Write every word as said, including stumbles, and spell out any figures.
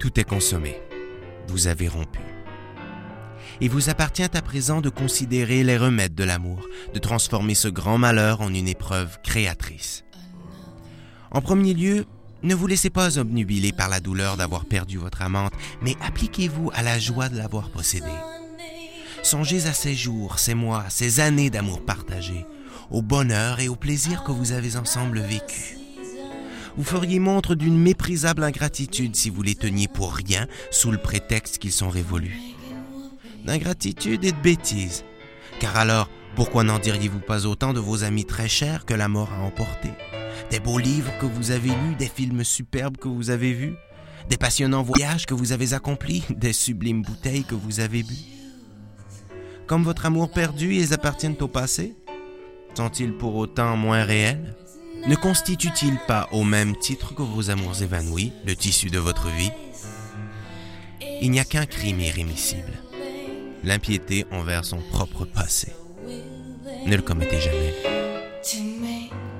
Tout est consommé. Vous avez rompu. Il vous appartient à présent de considérer les remèdes de l'amour, de transformer ce grand malheur en une épreuve créatrice. En premier lieu, ne vous laissez pas obnubiler par la douleur d'avoir perdu votre amante, mais appliquez-vous à la joie de l'avoir possédée. Songez à ces jours, ces mois, ces années d'amour partagé, au bonheur et au plaisir que vous avez ensemble vécu. Vous feriez montre d'une méprisable ingratitude si vous les teniez pour rien sous le prétexte qu'ils sont révolus. D'ingratitude et de bêtise, car alors, pourquoi n'en diriez-vous pas autant de vos amis très chers que la mort a emportés? Des beaux livres que vous avez lus, des films superbes que vous avez vus, des passionnants voyages que vous avez accomplis, des sublimes bouteilles que vous avez bues. Comme votre amour perdu, ils appartiennent au passé? Sont-ils pour autant moins réels? Ne constituent-ils pas, au même titre que vos amours évanouis, le tissu de votre vie? Il n'y a qu'un crime irrémissible, l'impiété envers son propre passé. Ne le commettez jamais.